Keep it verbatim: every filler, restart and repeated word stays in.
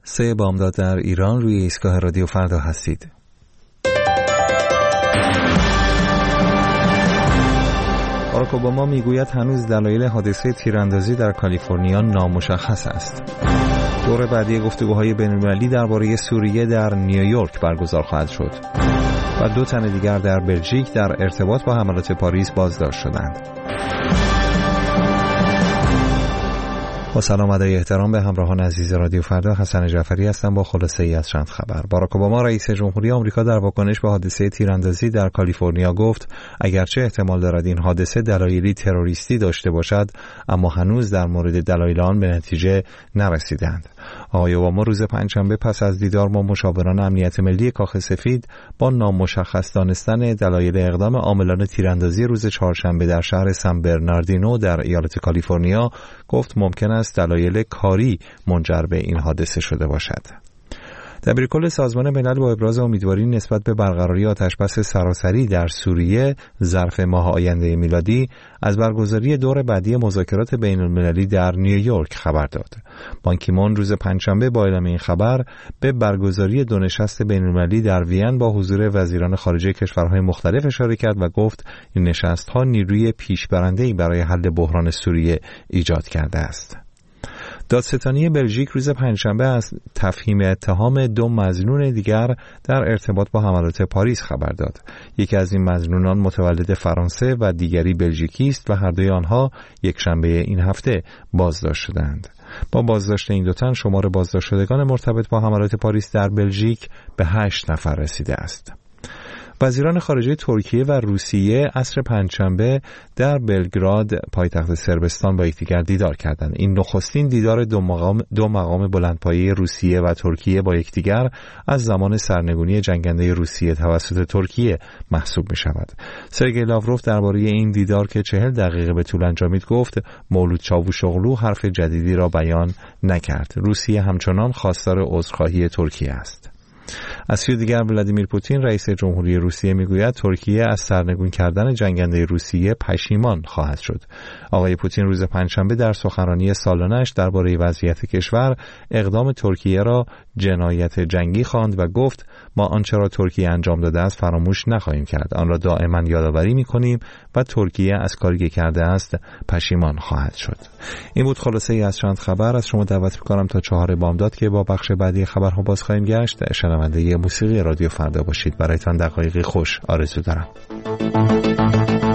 سه بامداد در ایران، روی ایستگاه رادیو فردا هستید. باراک اوباما میگوید هنوز دلایل حادثه تیراندازی در کالیفرنیا نامشخص است. دور بعدی گفتگوهای بین‌المللی درباره سوریه در نیویورک برگزار خواهد شد و دو تن دیگر در بلژیک در ارتباط با حملات پاریس بازداشت شدند. با سلام و ادای احترام به همراهان عزیز رادیو فردا، حسن جعفری هستم با خلاصه ای از چند خبر. باراک اوباما رئیس جمهوری آمریکا در واکنش به حادثه تیراندازی در کالیفرنیا گفت اگرچه احتمال دارد این حادثه دلایلی تروریستی داشته باشد، اما هنوز در مورد دلایل آن به نتیجه نرسیدند. آقای اوباما روز پنجشنبه پس از دیدار با مشاوران امنیت ملی کاخ سفید با نامشخص دانستن دلایل اقدام عاملان تیراندازی روز چهارشنبه در شهر سن برناردینو در ایالت کالیفرنیا گفت ممکن است دلایل کاری منجر به این حادثه شده باشد. دبیرکل سازمان ملل با ابراز امیدواری نسبت به برقراری آتشبس سراسری در سوریه ظرف ماه آینده میلادی از برگزاری دور بعدی مذاکرات بین المللی در نیویورک خبر داد. بان کی مون روز پنجشنبه با اعلام این خبر به برگزاری دو نشست بین المللی در وین با حضور وزیران خارجه کشورهای مختلف اشاره کرد و گفت این نشست‌ها نیروی پیشبرنده‌ای برای حل بحران سوریه ایجاد کرده است. دادستانی بلژیک روز پنجشنبه از تفهیم اتهام دو مظنون دیگر در ارتباط با حملات پاریس خبر داد. یکی از این مظنونان متولد فرانسه و دیگری بلژیکی است و هر دوی آنها یک شنبه این هفته بازداشت شدند. با بازداشت این دو تن شمار بازداشت شدگان مرتبط با حملات پاریس در بلژیک به هشت نفر رسیده است. وزیران خارجه ترکیه و روسیه عصر پنجشنبه در بلگراد پایتخت صربستان با یکدیگر دیدار کردند. این نخستین دیدار دو مقام دو مقام بلندپایه روسیه و ترکیه با یکدیگر از زمان سرنگونی جنگنده روسیه توسط ترکیه محسوب می شود. سرگئی لاوروف درباره این دیدار که چهل دقیقه به طول انجامید گفت مولود چاوشوغلو حرف جدیدی را بیان نکرد. روسیه همچنان خواستار عذرخواهی ترکیه است. از سوی دیگر ولادیمیر پوتین رئیس جمهوری روسیه میگوید ترکیه از سرنگون کردن جنگنده روسیه پشیمان خواهد شد. آقای پوتین روز پنجشنبه در سخنرانی سالانه‌اش درباره وضعیت کشور اقدام ترکیه را جنایت جنگی خواند و گفت ما آنچه را ترکیه انجام داده است فراموش نخواهیم کرد. آن را دائما یادآوری می‌کنیم و ترکیه از کاری که کرده است پشیمان خواهد شد. این بود خلاصه ای از چند خبر. از شما دعوت می‌کنم تا چهار بامداد که با بخش بعدی خبرها باز خواهیم گشت شنونده موسیقی رادیو فردا باشید. برایتان دقایقی خوش آرزو دارم.